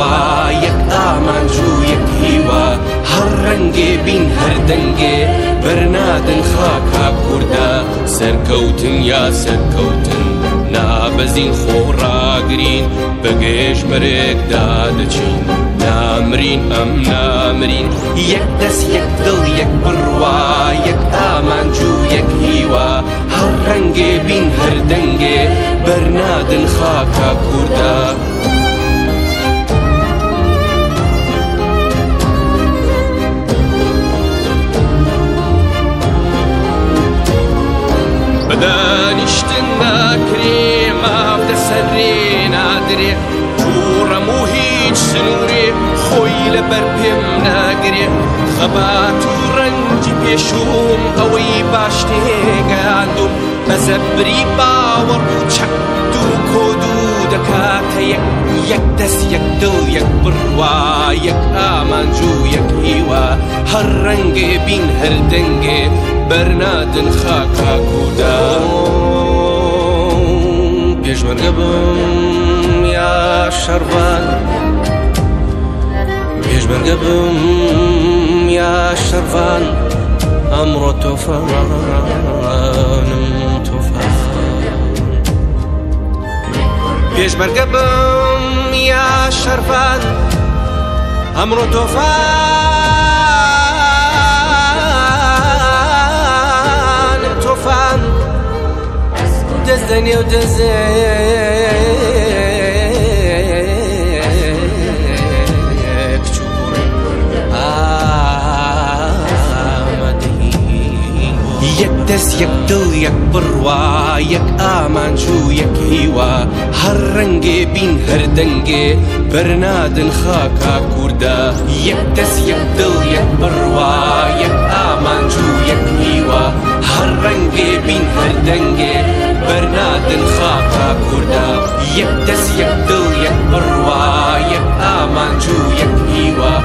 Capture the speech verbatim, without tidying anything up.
یەک ئامانجوو یەک هیوا هەر ڕەنگێ بین هەر دەنگێ بەرنادن خاکا کووردا سەرکەوتن یا سەرکەوتن نابەزین خۆڕاگرین بەگەشت بەرێکدا دەچین نامرین ئەم نامرین یەک دەست یەک دڵ یەک بڕوا یەک ئامانجوو یەک هیوا هەر ڕەنگێ بین هەر دەنگێ بەرنادن خاکا کووردا بەدانیشتن ناکرێ ماف دەسەرێ نادرێ تووڕەم و هیچ سنوورێ خۆی لەبەر پێم ناگرێ خەبات و ڕەنجی پێشوم ئەوەی باش تێگەاندوم بە زەبری باوەڕ و چەقد و کۆد و دەکاتە یەک یەک دەست یەک دڵ یەک بڕوا یەک ئامانجوو یەک هیوا هەر ڕەنگێ بین هەر دەنگێ بەرنادن خاکا کووردا پێشمەرگە بم یا شەڕوان پێشمەرگە بم یا شەڕوان ئەمڕۆ تۆفانم تۆفان پێشمەرگە بم یا شەڕوان ئەمڕۆ تۆفان تۆفان دەست دەنێ و دەزێک چوور ئامادەی یەک دەست یەک دڵ یەک بڕوا یەک ئامانجوو یەک هیوا هەر ڕەنگێ بین هەر دەنگێ بەرنادن خاکا کووردا یەک دەست یەک دڵ یەک بڕوا یەک ئامانجوو یەک هیوا هەر ڕەنگێ بین هەر دەنگێ بەرنادن خاکا کووردا یەک دەست یەک دڵ یەک بڕوا یەک ئامانجوو یەک هیوا